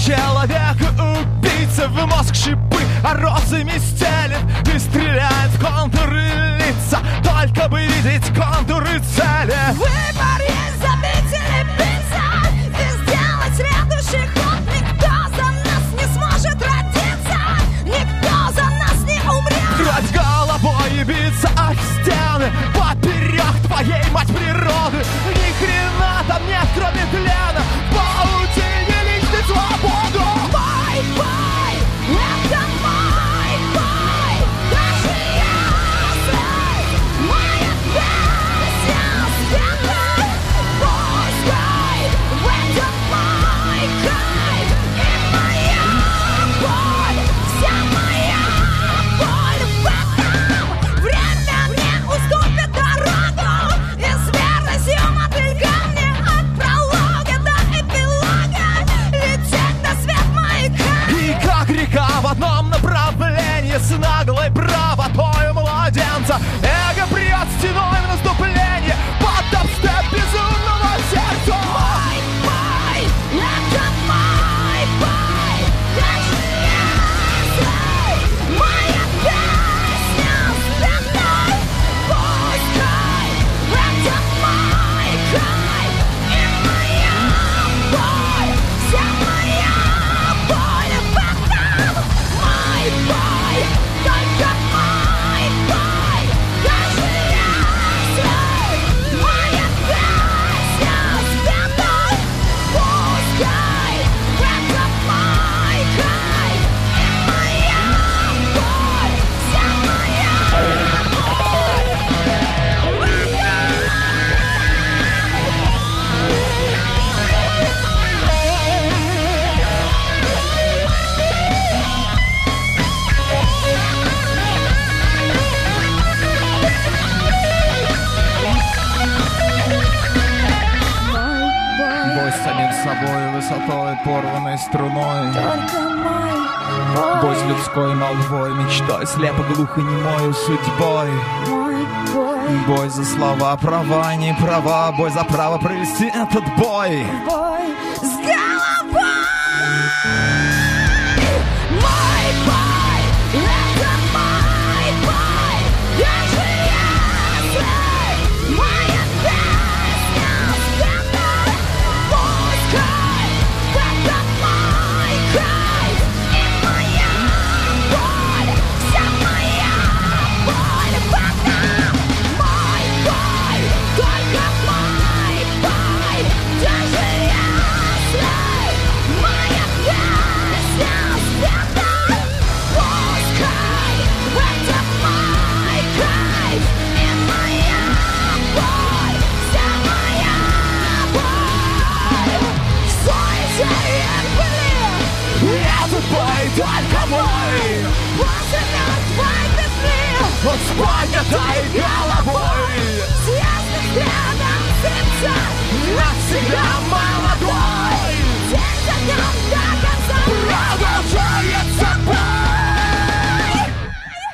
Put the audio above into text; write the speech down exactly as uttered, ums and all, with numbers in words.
Человек-убийца в мозг шипы, а розами стелет и стреляет в контуры лица, только бы видеть контуры цели. Выбор есть забить или биться и сделать следующий ход. Никто за нас не сможет родиться, никто за нас не умрет. Грать головой и биться о стены поперек твоей, мать природы. Ни хрена там нет, кроме тлена. В паутине личной свободу. Мой бой, это мой бой. Даже если моя песня спета, пускай в этом мой кайф и моя боль, вся моя боль в этом. Время мне уступит дорогу, и с верностью мотылька мне от пролога до эпилога лететь на свет маяка. И как река в одном направлении с наглой правотой младенца, эго прет стеной в наступление под дабстеп безумного сердца. Мой бой, это мой бой. Даже если моя песня спета, пускай это мой кайф и моя боль, вся моя боль в этом. Мой бой, только мой бой. Даже если моя песня спета, пускай это мой кайф и моя боль, вся моя Бой с самим собой, высотой, порванной струной. только мой Бой с людской молвой, мечтой, слепо, глухо, немою судьбой. мой бой, Бой за слова, права, не права. Бой за право провести этот бой. бой с головой. Мой бой, это мой бой. Даже если моя песня спета, пускай это мой кайф и моя боль, вся моя боль в этом. Мой бой, только мой бой. Даже если моя песня спета, пускай это мой кайф и моя боль, вся моя боль. Стой, блин, Этот бой только мой. после мертвой петли Вот с поднятой головой.